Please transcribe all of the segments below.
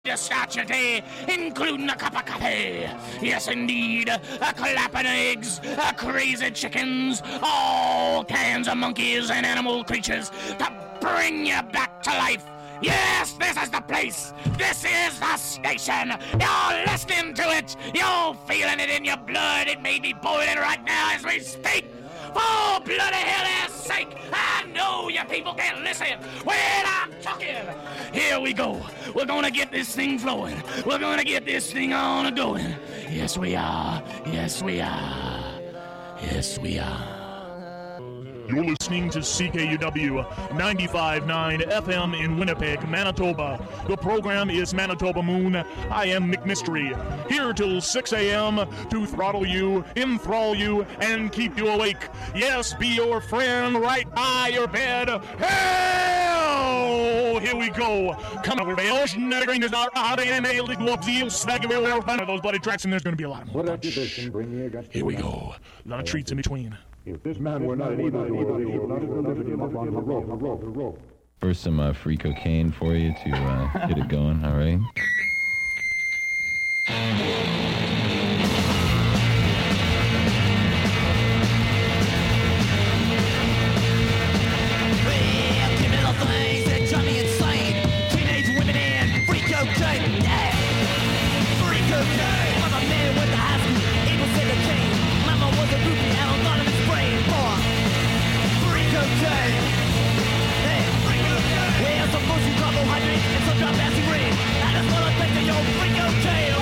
To start your day, including a cup of coffee. Yes, indeed, a clapping eggs, a crazy chickens, all kinds of monkeys and animal creatures to bring you back to life. Yes, this is the place. This is the station. You're listening to it. You're feeling it in your blood. It may be boiling right now as we speak. For bloody hell's sake, I know you people can't listen when I'm talking. Here we go. We're gonna get this thing flowing. We're gonna get this thing on going. Yes, we are. Yes, we are. Yes, we are. You're listening to CKUW 95.9 FM in Winnipeg, Manitoba. The program is Manitoba Moon. I am Nick Mystery, here till 6 a.m. to throttle you, enthrall you, and keep you awake. Yes, be your friend right by your bed. Hell! Here we go. Come over, Those bloody tracks, and there's going to be a lot more. Here we go. A lot of treats in between. If this man were not able to lift him up on the rope. First, some free cocaine for you to get it going, all right? Give me the things that drive me insane. Teenage women and free cocaine. Yeah! Free cocaine. I'm a man with the high school, able to the cane. Mama was a groupie, I don't thought of his brain. For free cocaine. Hey, free cocaine. Yeah, some bullshit carbohydrates and some drop acid rain. I just wanna think of your free cocaine.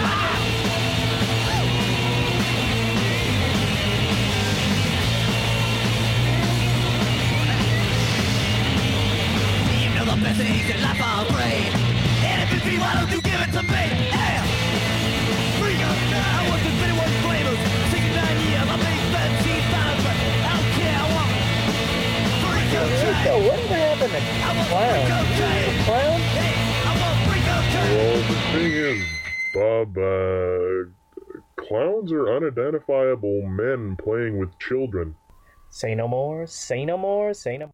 You know the best things in life are afraid. And if it's me, why don't you give it to me? Yeah! Free cocaine. I was in 21 flavors, 69 years, I made 13 times, but I don't care, I want free cocaine. So what happened to I want clown? free cocaine. Clown? Hey, I want free cocaine. Well, the thing is, Bob, clowns are unidentifiable men playing with children. Say no more, say no more, say no more.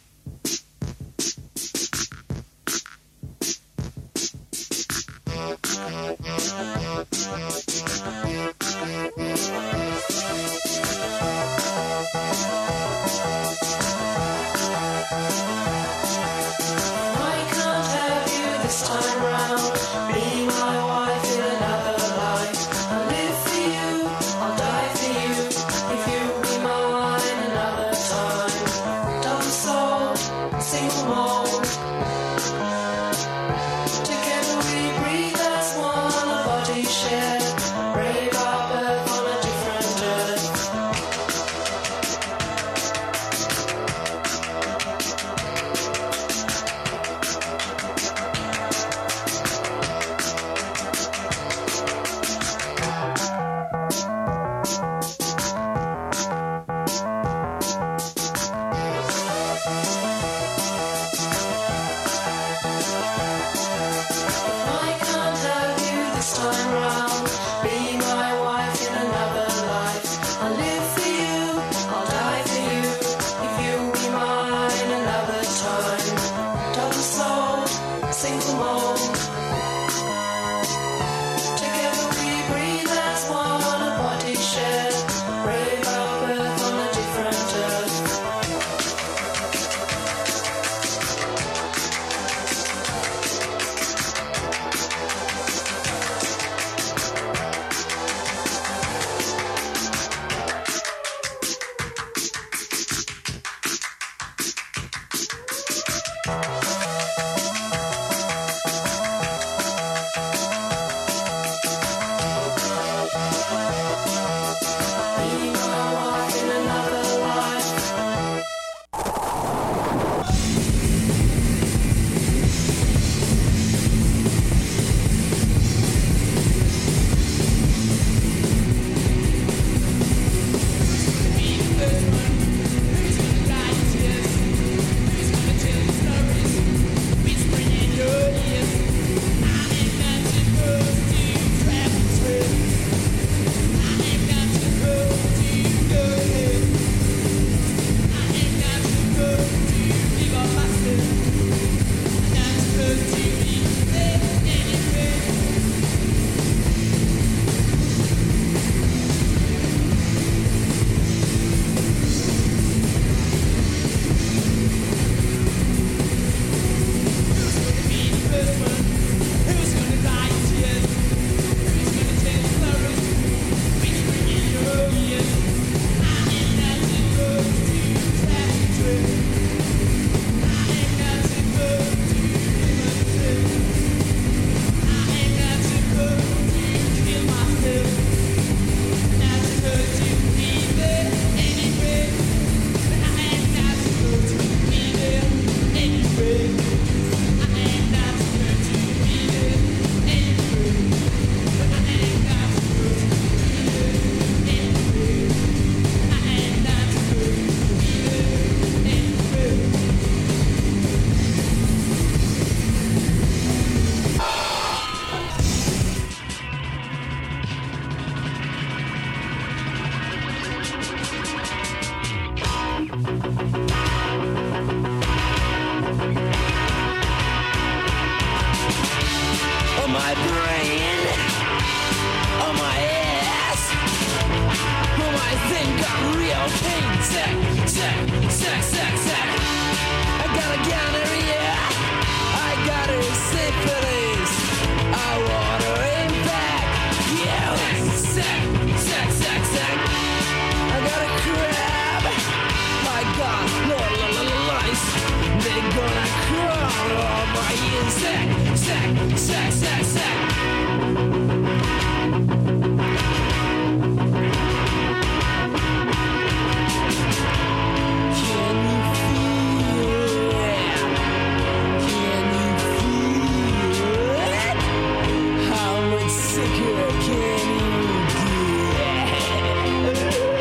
I can't have you this time round. Be my wife in another life. I'll live for you, I'll die for you. If you be mine another time. Double salt, single malt. Together we breathe as one, a body my brain, on my ass. Oh, I think I'm real pain. Sack. I got a gonorrhea. I got a syphilis. I want her in back. Yeah, sack. I got a crab. I got lice. They're gonna crawl over you. Sack. Can you feel it? Can you feel it? How much sicker can you get?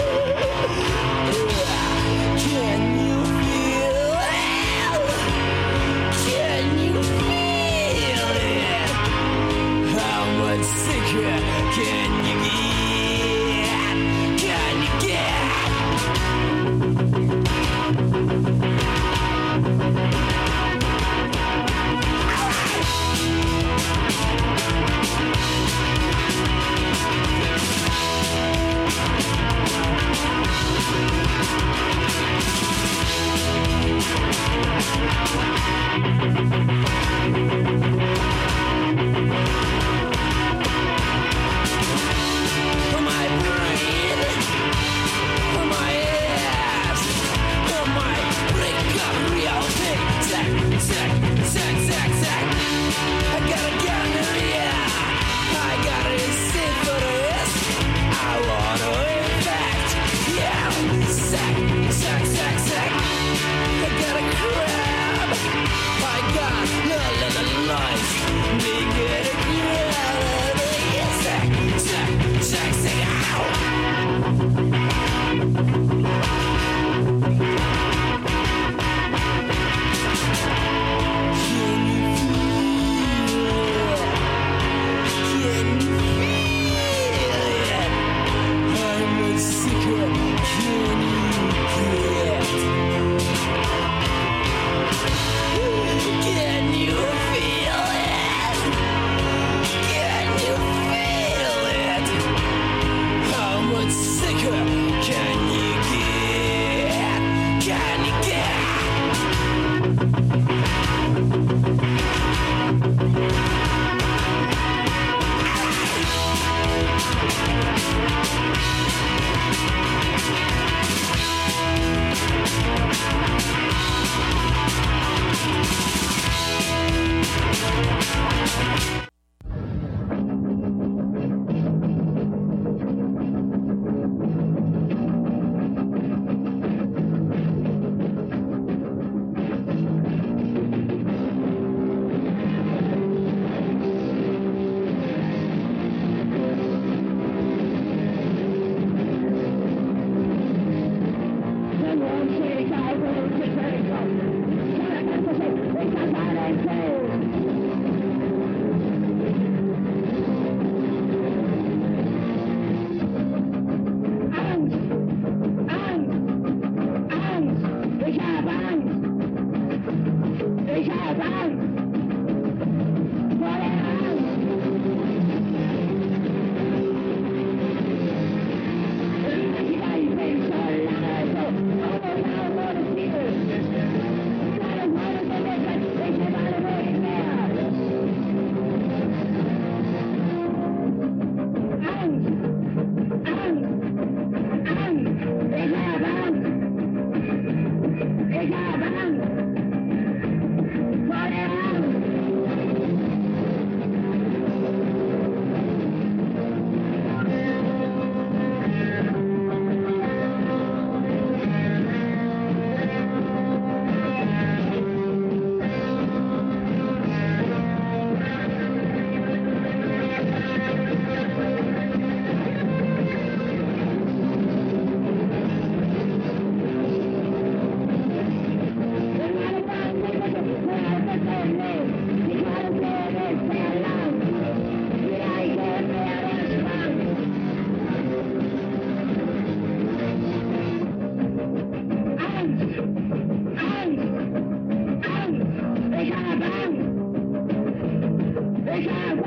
Can you feel it? Can you feel it? How much sicker can you get? Can you get?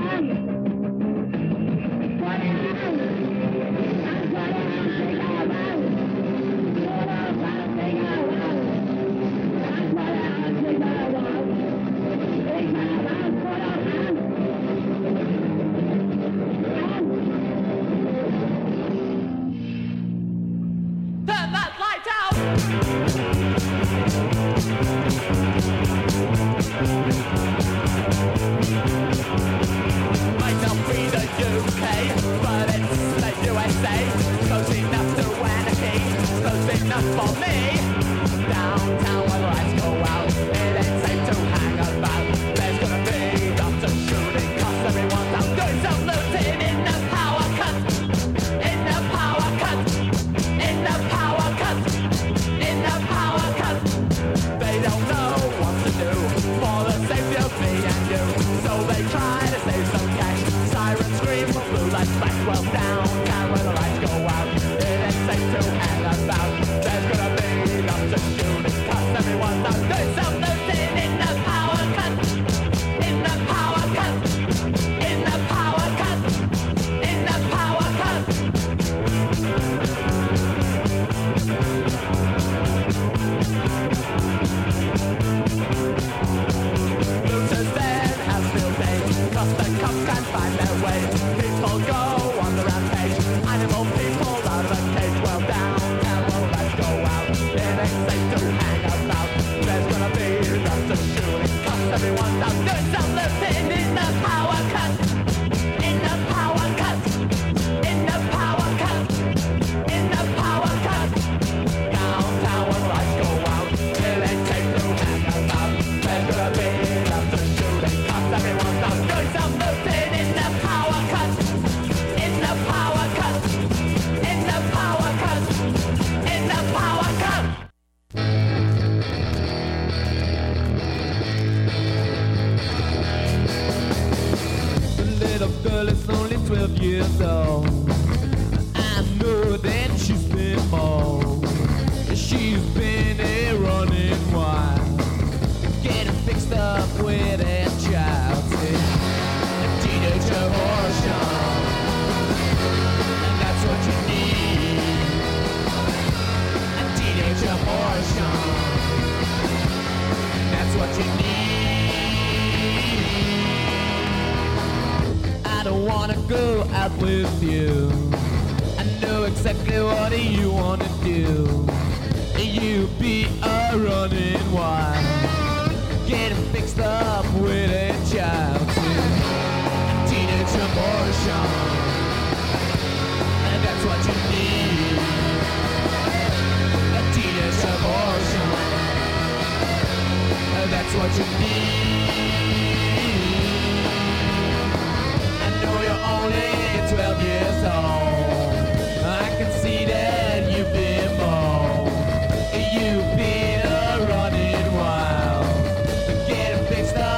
You've been a running wild, getting fixed up.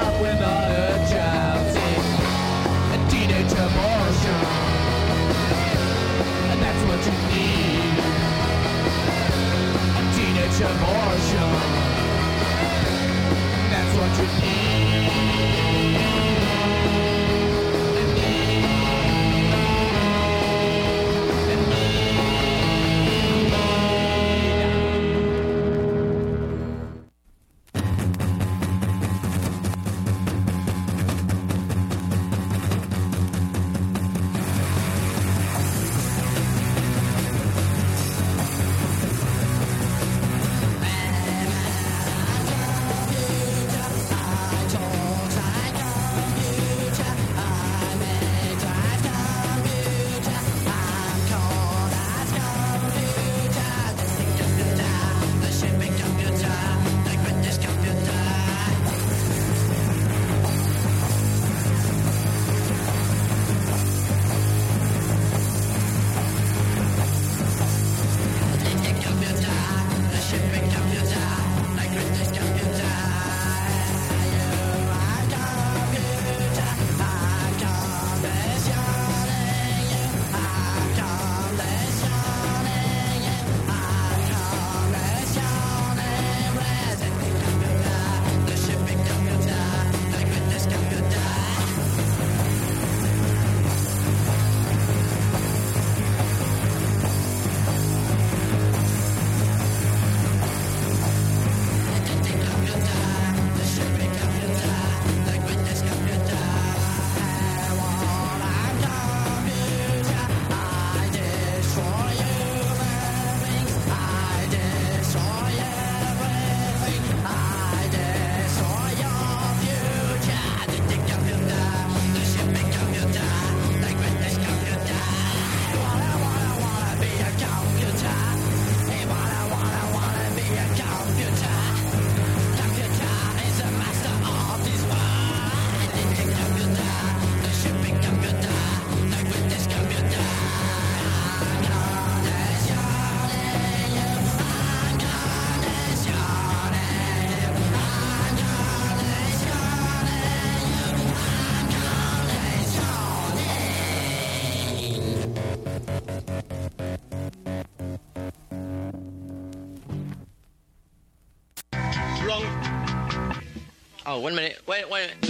Oh, 1 minute. Wait.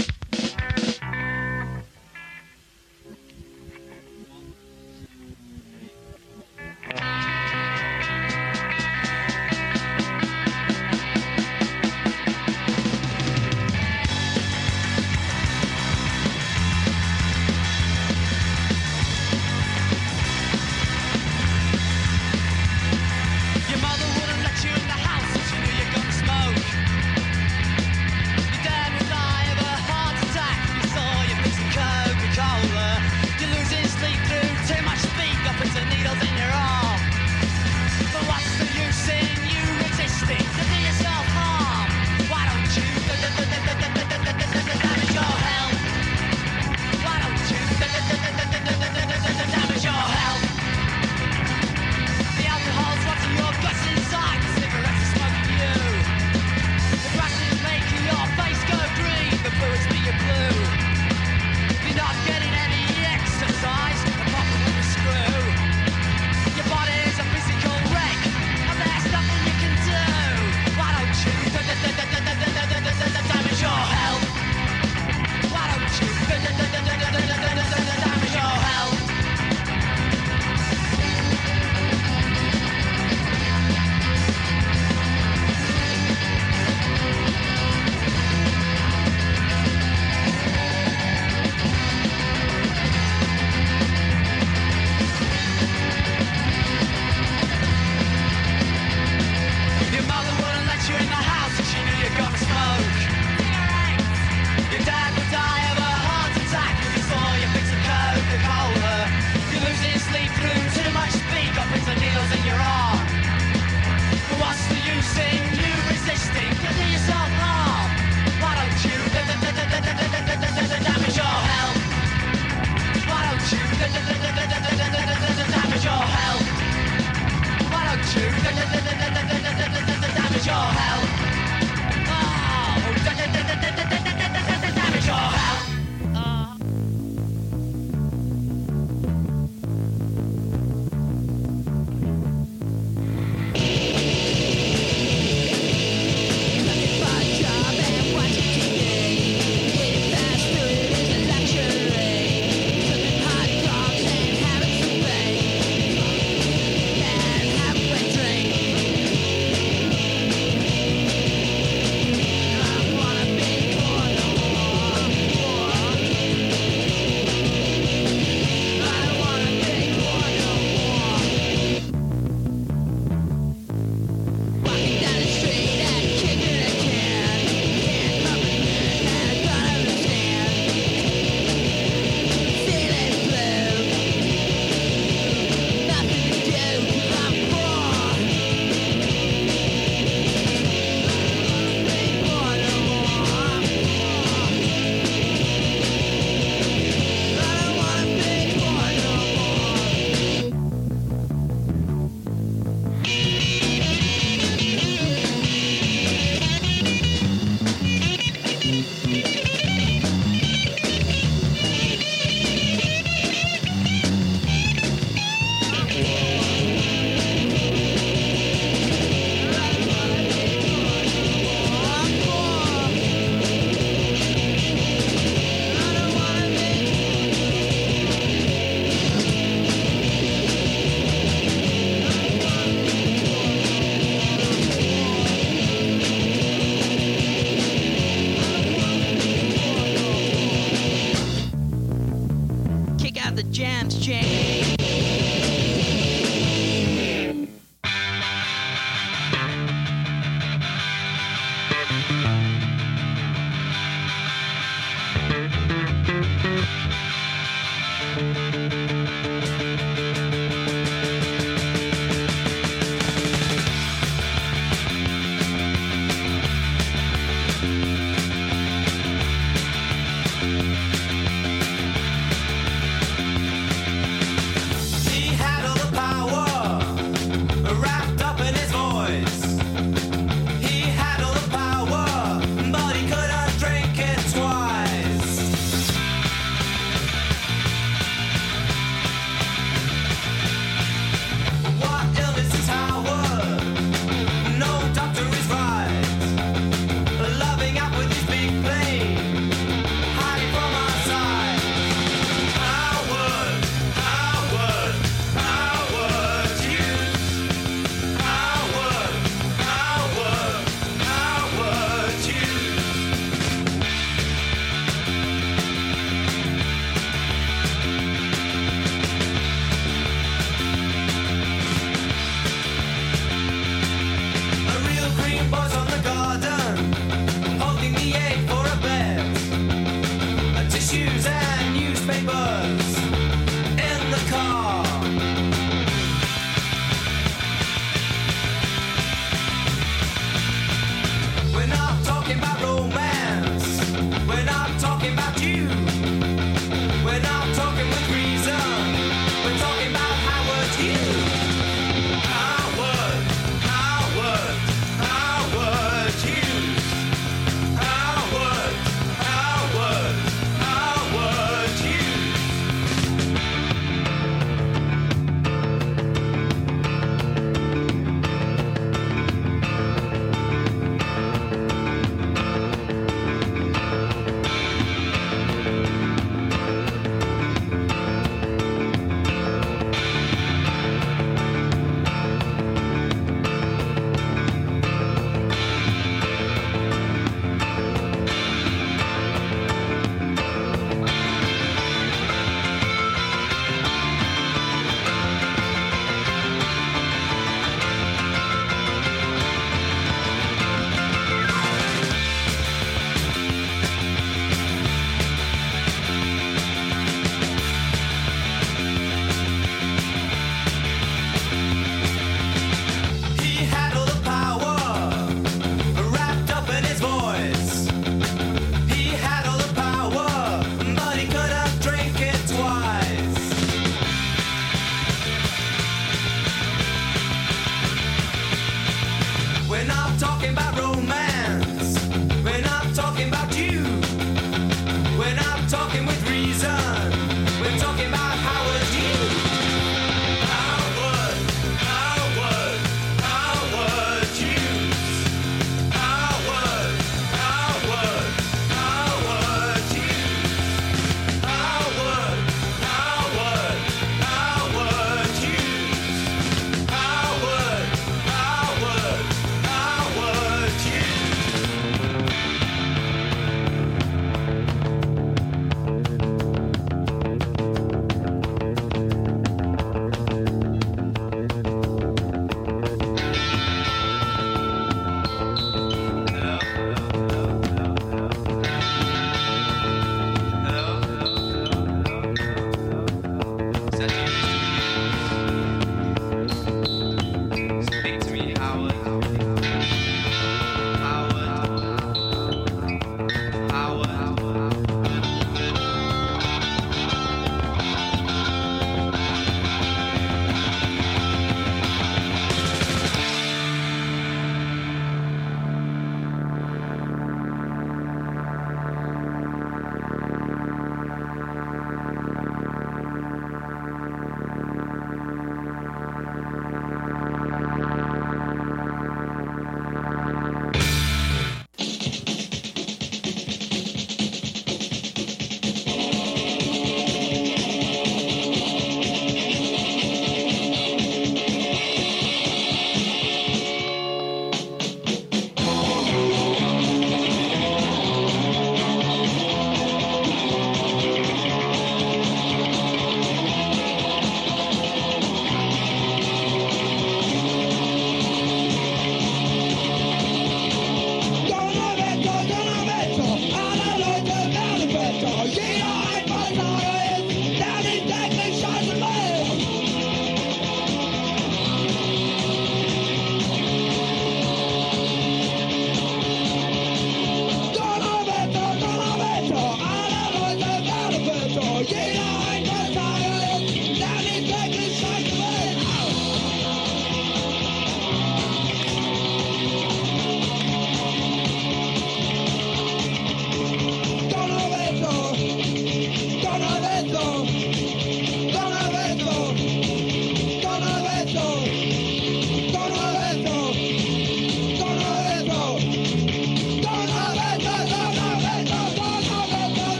Your mother wouldn't let you in the house if she knew you're gonna smoke. Your dad would die of a heart attack if he saw you mixing Coca-Cola. You're losing sleep through too much speak up into needles in your arm. But what's the use in you resisting to do yourself harm? Why don't you damage your health? Why don't you damage your health? The alcohol's rotting your guts inside, the cigarettes are smoking you. The grass is making your face go green, the fluids be your blue. You're not getting any exercise, apart from when you screw. Your body is a physical wreck, and there's nothing you can do. Why don't you damage your health? Why don't you damage your health? Your mother wouldn't let you in the house if she knew you're gonna smoke. Your dad would die of a heart attack if he saw you fixing Coca-Cola. You're losing sleep through too much speak up into needles in your arm. But what's the use in you resisting to do yourself harm? Why don't you damage your health? Why don't you damage your health? Why don't you damage your health? Oh, damage your health. Kick out the jams, Jane.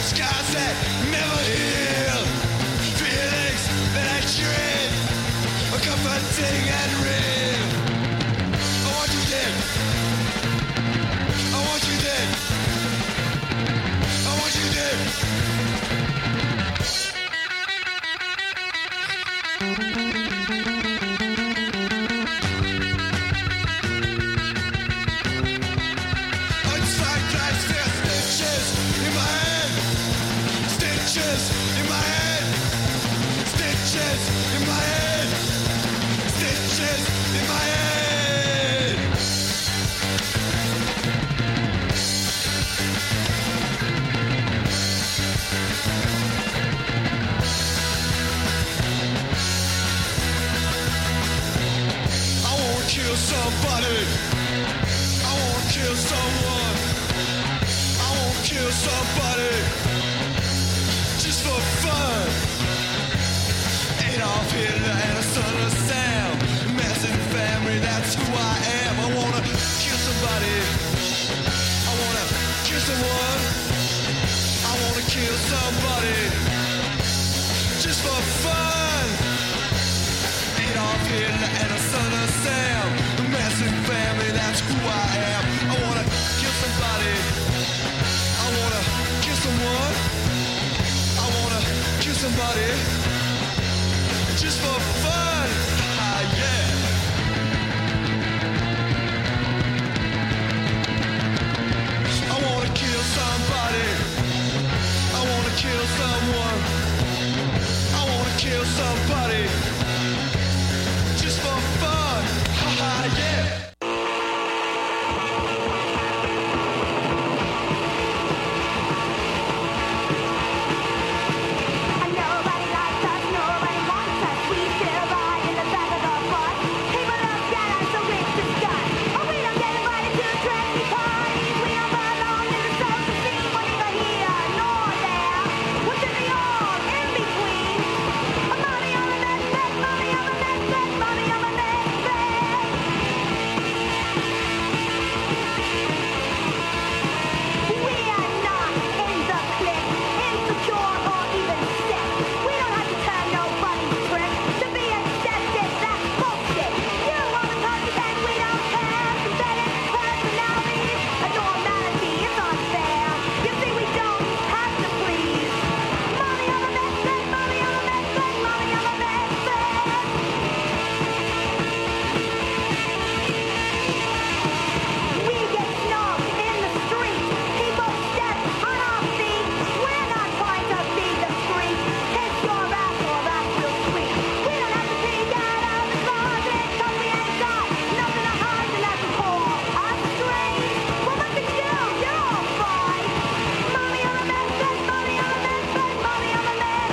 scars that never heal, feelings that I dread, are comforting and real. I want you dead. I want you dead. I want you dead. Somebody, I wanna kill someone. I wanna kill somebody just for fun. Adolf Hitler and a son of Sam, Manson family, that's who I am. I wanna kill somebody. I wanna kill someone. I wanna kill somebody just for fun. Adolf Hitler and a son of Sam, Manson family, that's who I am. I wanna kill somebody. I wanna kill someone. I wanna kill somebody just for fun. Yeah. I wanna kill somebody. I wanna kill someone. I wanna kill somebody just for fun. Yeah. Nobody likes us, nobody wants us. We still ride in the back of the bus. People look at us so we're disgust. Oh, we don't get invited to trendy parties. We don't belong in the social scene. We're neither here nor there. We're simply all in between. Mommy, I'm a mess, mommy, I'm a mess, mommy, I'm a mess. We are not in the clique, insecure or even sick. We don't have to turn nobody's trick to be accepted. That's bullshit. You want to talk again? We don't care. Pathetic personalities, a normality. It's unfair. You see, we don't have to please. Mommy, I'm a mess. Mommy, I'm a mess. Mommy, I'm a mess. We get snubbed in the street. People step on our feet. We're not trying to be the street. Kiss your ass or that's real sweet. We don't have to peek out of the closet 'cause we ain't got nothing to hide, and that's all us strange. Well, what to do? You're all fine. Mommy, I'm a mess. Mommy, I'm a mess. Mommy, I'm a mess.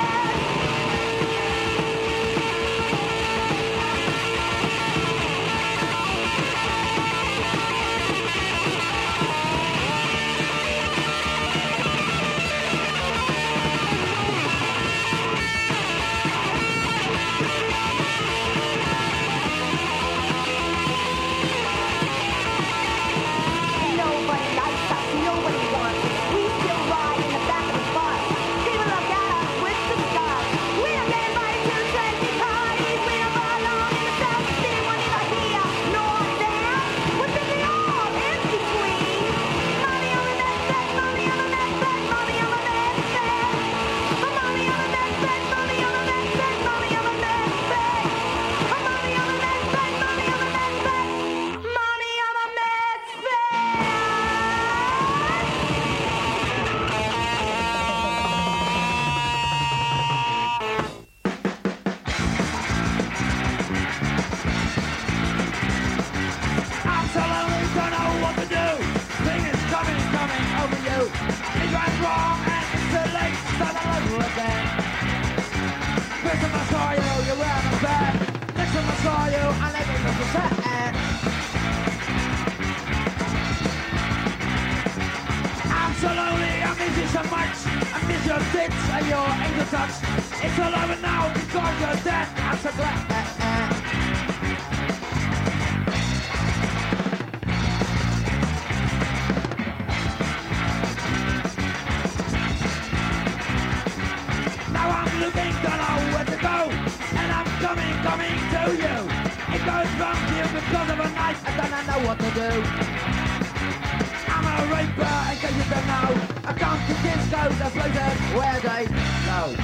Nobody likes us, nobody wants us. We still ride in the back of the bus. People look at us with disgust. We don't get invited to trendy parties. We don't belong in the social scene. We're neither here nor there. We're simply all in between. Mommy, I'm a mess. Mommy, I'm a mess. Mommy, I'm a mess. Mommy, I'm a mess. Mommy, I'm a mess. Mommy, I'm a mess. Mommy, I'm a mess. Mommy, I'm a mess. Mommy, I'm a mess. Absolutely don't know what to do. Thing is coming over you. It went wrong and it's too late. Start all over again. First time I saw you, you were in bed. Next time I saw you, I never was upset. Absolutely, I miss you so much. I miss your tits and your angel touch. It's all over now because you're dead. I'm so glad. something coming to you. It goes wrong to you because of a night. I don't know what to do. I'm a raper, in case you don't know. I come to discos, the floaters, where they go.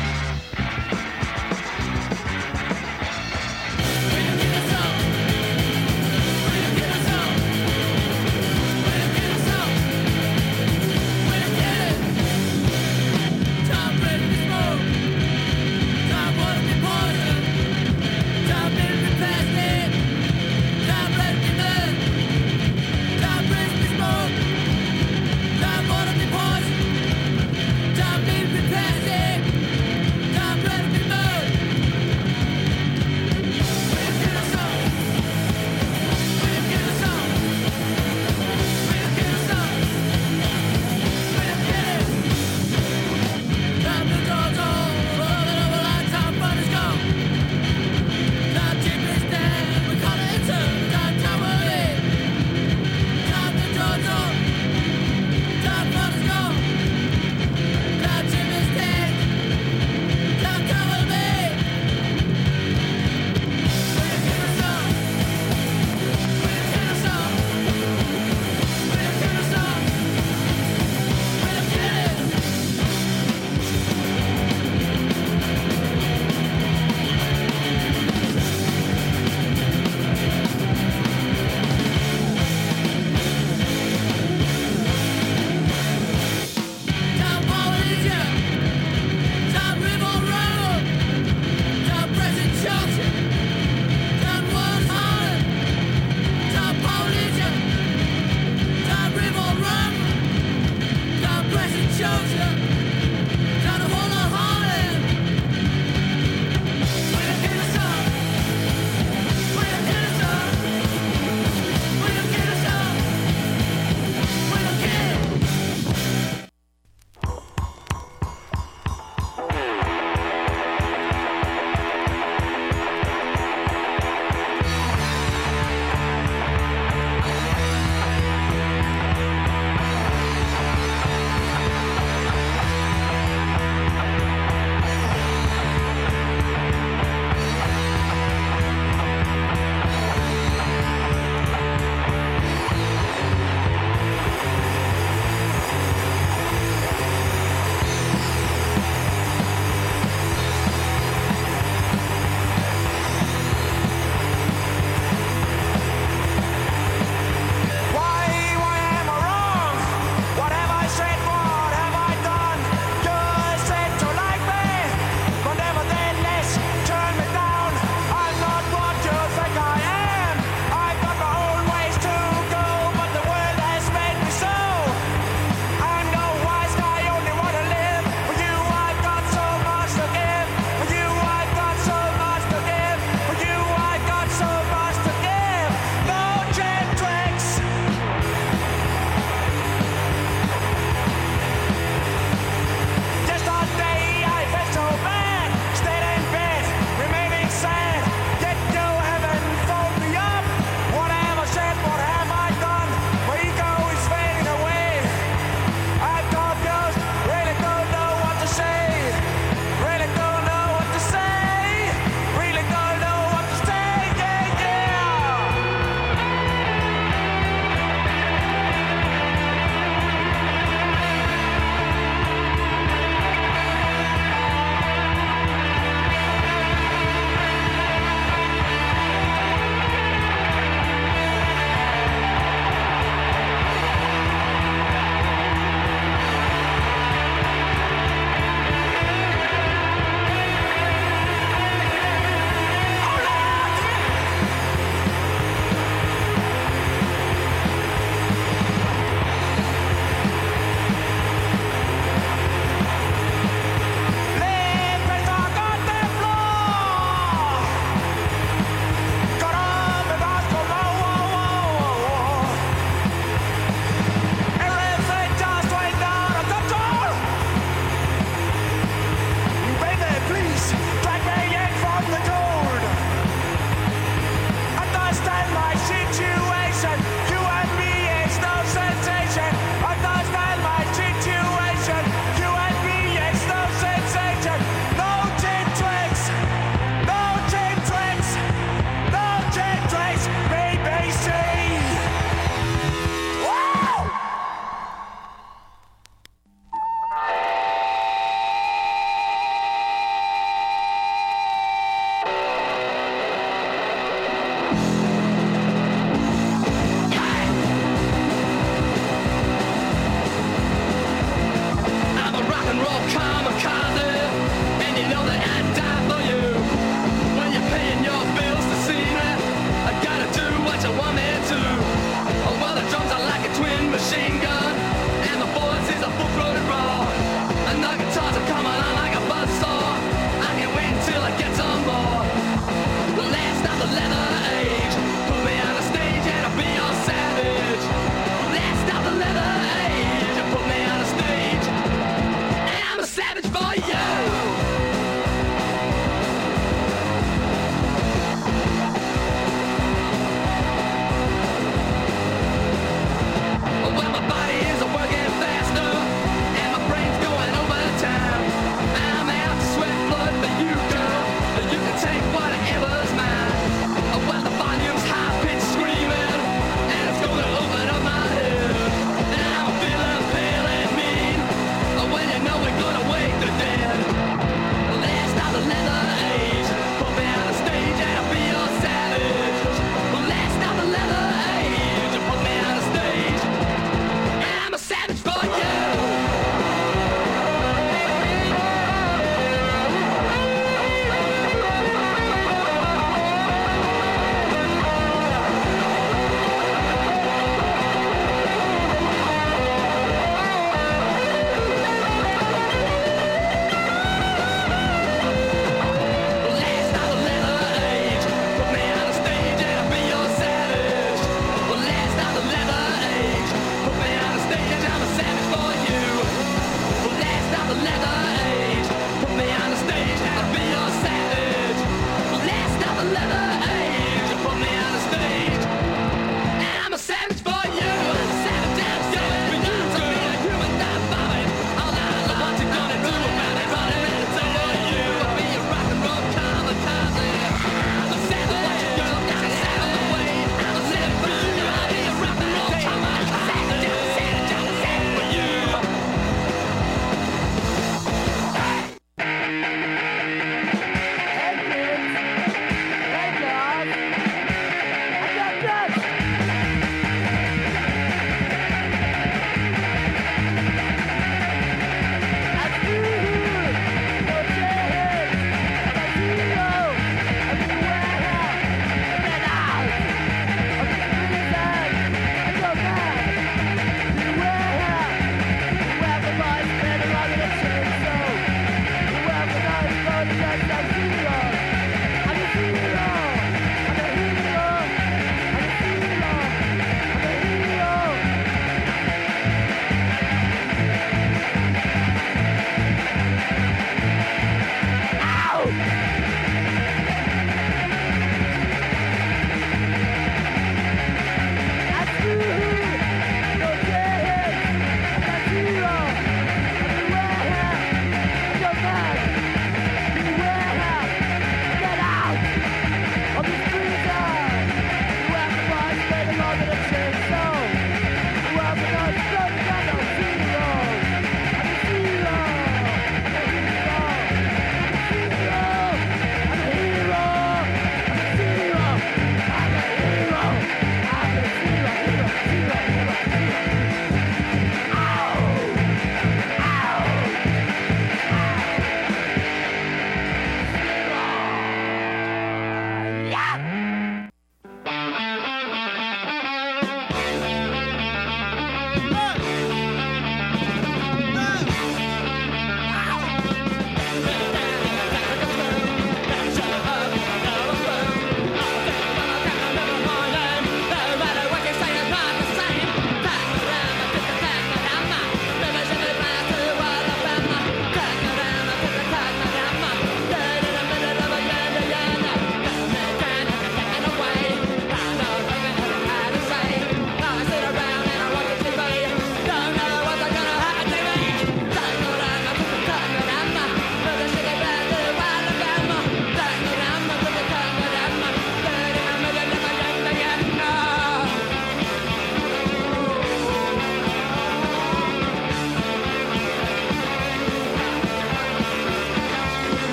Beware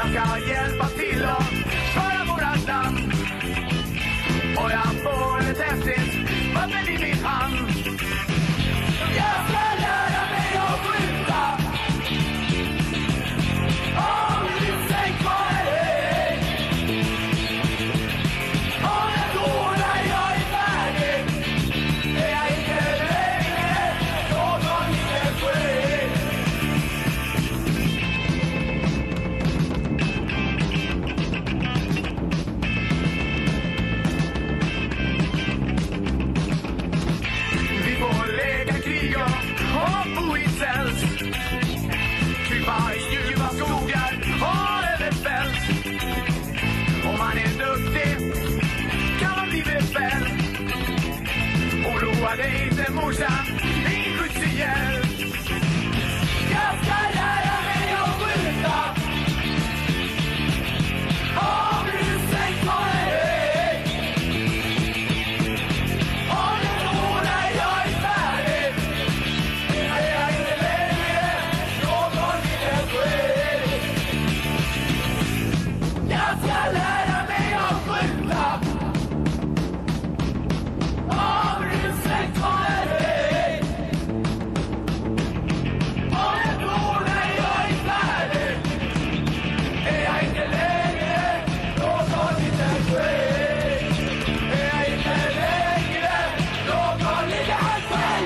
Jag ska hjälpa till och föra vårat land. Och jag får ett häftigt vapen i min hand. Jag ska lära mig att skjuta. Om ryggsäck var hög. Och när jag är färdig är jag inte längre någon liten skit. Vi får leka krig och bo i tält. Krypa i djupa skogar och över fält. Om man är duktig kan man bli befäl. Oroa dig inte morsan, ingen skjuts ihjäl. Jag ska lära mig att skjuta. Om ryggsäck var hög. Och när jag är färdig är jag inte längre någon liten skit. Jag ska lära mig att skjuta. Om ryggsäck var hög. Och när jag är färdig är jag inte längre någon liten skit. Är jag inte längre någon liten skit.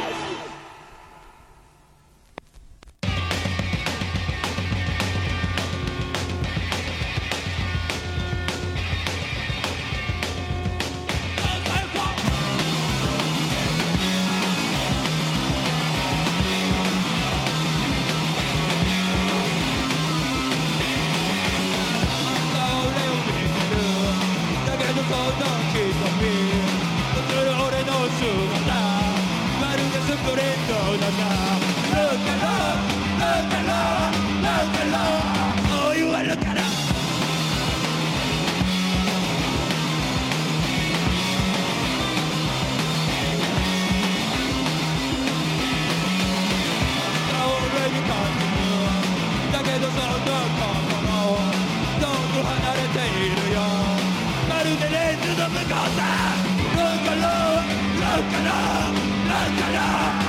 Look at